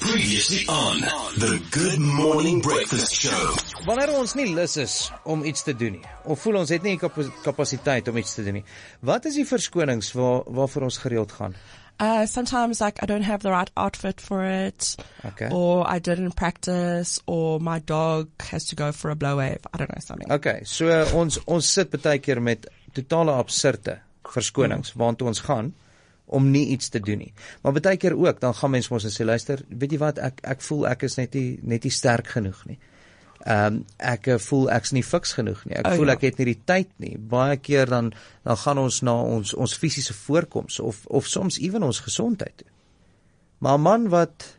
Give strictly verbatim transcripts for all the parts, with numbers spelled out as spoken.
Previously on the Good Morning Breakfast Show. Wanneer ons nie lus is om iets te doen nie, of voel ons het nie die kapasiteit om iets te doen nie, wat is die verskonings waar, waarvoor ons gereeld gaan? Uh, sometimes like I don't have the right outfit for it, Okay. or I didn't practice, or my dog has to go for a blow wave. I don't know, something. Okay, so uh, ons ons sit baie keer met totale absurde verskonings mm. waantoe ons gaan om nie iets te doen nie. Maar baie keer ook, dan gaan mense ons en sê, luister, weet jy wat, ek ek voel ek is net nie net nie sterk genoeg nie. Ehm um, ek voel ek's nie fiks genoeg nie. Ek oh, voel ja. ek het nie die tyd nie. Baie keer dan dan gaan ons na ons ons fisiese voorkoms of of soms ewen ons gesondheid toe. Maar 'n man wat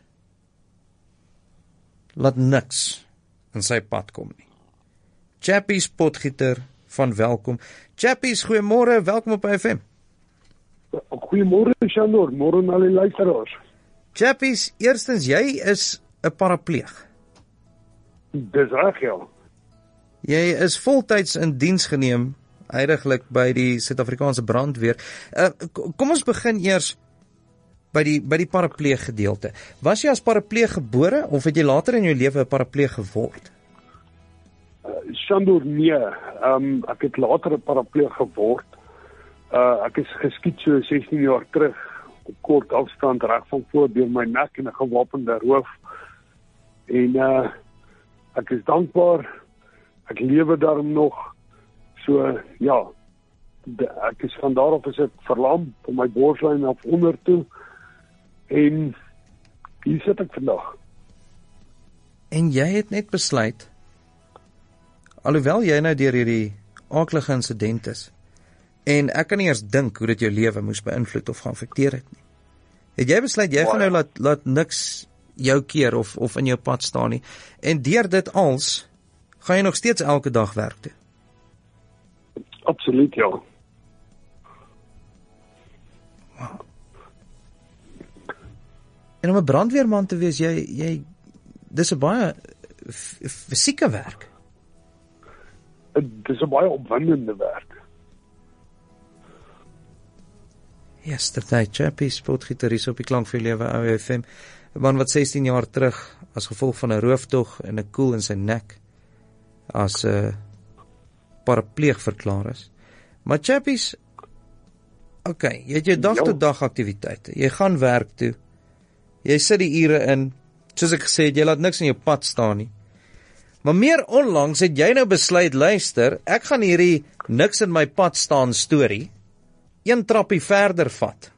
laat niks in sy pad kom nie. Chappies Potgieter van Welkom. Chappies, goeiemôre, welkom op F M. Goeiemôre Shanor, môre aan al die luisteraars. Chappies, eerstens, jy is 'n parapleeg. Dis reg, ja. Jy is voltyds in diens geneem, heidaglik by die Suid-Afrikaanse brandweer. Uh, kom ons begin eers by die by die parapleeg gedeelte. Was jy as parapleeg gebore of het jy later in jou lewe 'n parapleeg geword? Uh, Shanor, nee, um, ek het later 'n parapleeg geword. Uh, ek is geskiet so sestien jaar terug, op kort afstand reg van voor deur my nek en 'n gewapende roof. En uh, ek is dankbaar, ek lewe daarom nog, so ja, de, ek is van daarop is ek verlam van my borslyn af onder toe, en hier sit ek vandag. En jy het net besluit, alhoewel jy nou deur hierdie aaklige insident is, en ek kan nie eers dink hoe dit jou lewe moes beïnvloed of geaffekteer het nie. Het jy besluit, jy gaan nou laat, laat niks jou keer of, of in jou pad staan nie, en deur dit als, gaan jy nog steeds elke dag werk toe? Absoluut, ja. Wow. En om 'n brandweerman te wees, jy, jy dis 'n baie fisieke werk. Dis 'n baie opwindende werk. Yesterday, Chappies Potgieter is op die klank vir lewe ou F M. 'n Man wat sestien jaar terug as gevolg van 'n rooftog en 'n koel in sy nek as 'n uh, parapleeg verklaar is. Maar Chappies, okay, jy het jou dag tot dag aktiwiteite. Jy gaan werk toe. Jy sit die ure in. Soos ek gesê het, jy laat niks in jou pad staan nie. Maar meer onlangs het jy nou besluit, luister, ek gaan hierdie niks in my pad staan storie een trappie verder vat.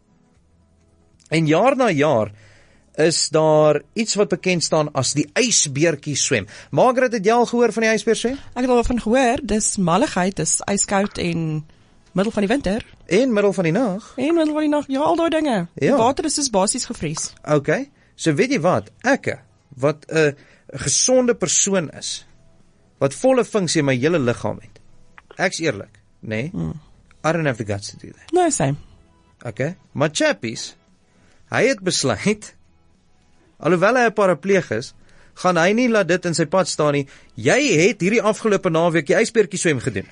En jaar na jaar is daar iets wat bekend staan as die ysbeertjie swem. Margaret, het jy al gehoor van die ysbeer swem? Ek het al van gehoor, dis malligheid, dis yskoud en middel van die winter. En middel van die nag? En middel van die nag, ja, al daai dinge. Ja. Die water is dus basies gevries. Okay, so weet jy wat, ek, wat 'n uh, gesonde persoon is, wat volle funksie in my hele liggaam het, ek's eerlik, nê? Nee? Hmm. I don't have the guts to do that. No, same. Okay, maar Chappies, hy het besluit, alhoewel hy 'n parapleeg is, gaan hy nie laat dit in sy pad staan nie. Jy het hierdie afgelope naweek die ysbeertjie swem gedoen.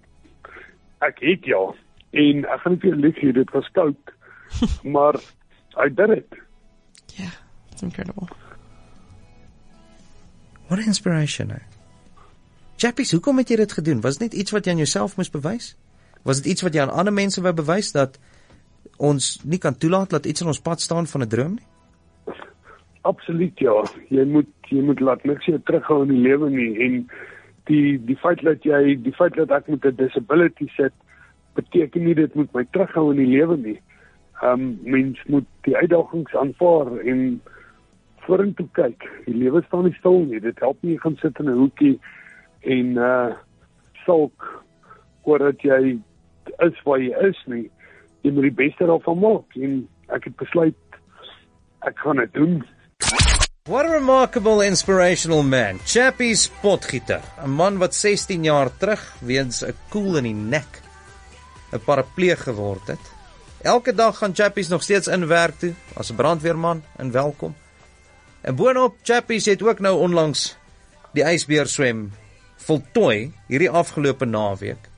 Ek het ja, en ek gaan nie vir lieg hier, dit was koud, maar I did it. Yeah, it's incredible. What an inspiration, nou. Chappies, hoekom het jy dit gedoen? Was dit net iets wat jy aan jouself moes bewys? Was dit iets wat jy aan ander mense wou bewys, dat ons nie kan toelaat dat iets in ons pad staan van 'n droom nie? Absoluut, ja. Jy moet jy moet laat niks jou terughou in die lewe nie, en die die feit dat jy die feit dat ek met 'n disability sit, beteken nie dit moet my terughou in die lewe nie. Ehm um, mens moet die uitdagings aanvaar en vorentoe kyk. Die lewe staan nie stil nie. Dit help nie jy gaan sit in 'n hoekie en uh sulk oor dat jy is waar jy is nie. Jy moet die beste daarvan maak, en ek het besluit ek gaan dit doen. What a remarkable, inspirational man. Chappies Potgieter, 'n man wat sestien jaar terug weens 'n koel in die nek 'n parapleeg geword het. Elke dag gaan Chappies nog steeds in werk toe as 'n brandweerman in Welkom. En boonop, Chappies het ook nou onlangs die ysbeer swem voltooi hierdie afgelope naweek.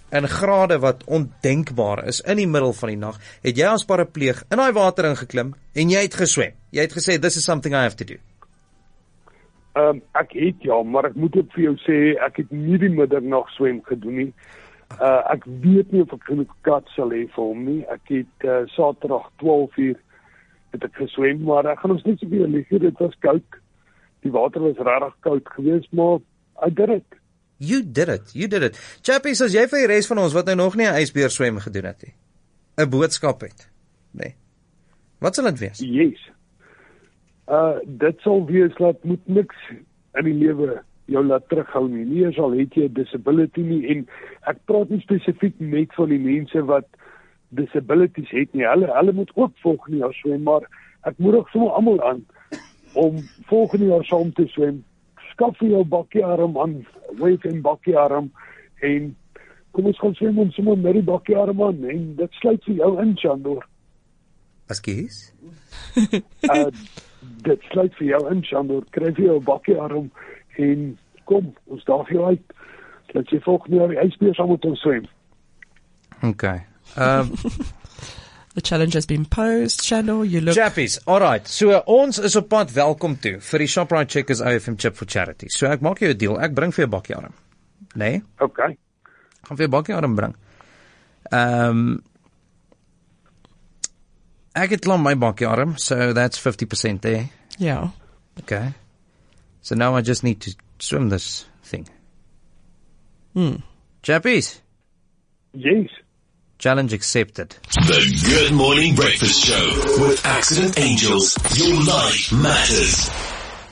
in grade wat ondenkbaar is, in die middel van die nag, het jy as parapleeg in daai water ingeklim en jy het geswem. Jy het gesê, this is something I have to do. Um, ek het ja, maar ek moet ook vir jou sê, ek het nie die middernag swem gedoen nie. Uh, ek weet nie of ek genoeg kat sal hê vir hom nie. Ek het uh, Saterdag twaalf uur het ek geswem, maar ek gaan ons net so baie lieg, dit was koud. Die water was regtig koud geweest, maar I did it. You did it, you did it. Chappies, as jy vir die res van ons wat nou nog nie 'n ysbeer swem gedoen het nie, 'n boodskap het, nee. Wat sal dit wees? Yes. Uh, dit sal wees dat moet niks in die lewe jou laat terughou nie. Nie eers al het jy 'n disability nie, en ek praat nie spesifiek net van die mense wat disabilities het nie. Hulle hulle moet ook volgende jaar swem, maar ek moedig sommer almal aan om volgende jaar saam te swem. Skaf vir jou bakkearm aan, wave en bakkearm, en kom ons gaan swem ons sommer met die bakkearm aan, en dit sluit vir jou in, Shandor. Askies? uh, dit sluit vir jou in, Shandor. Kry vir jou bakkearm, en kom, ons daag jou uit. Laat jy volgende jaar die ysbeer saam met ons swem. Okay. Um, The challenge has been posed, Shandor. You look... Chappies, alright. So, ons is op pad welkom toe vir die Shoprite Checkers O F M Chip for Charity. So, ek maak jou 'n deal. Ek bring vir jou bakkearm. Nee? Okay. Ek gaan vir jou bakkearm bring. Ehm um, Ek het al my bakkearm, so that's fifty percent there. Yeah. Okay. So now I just need to swim this thing. Hmm. Chappies, Yes. challenge accepted. The Good Morning Breakfast Show with Accident Angels. Your life matters.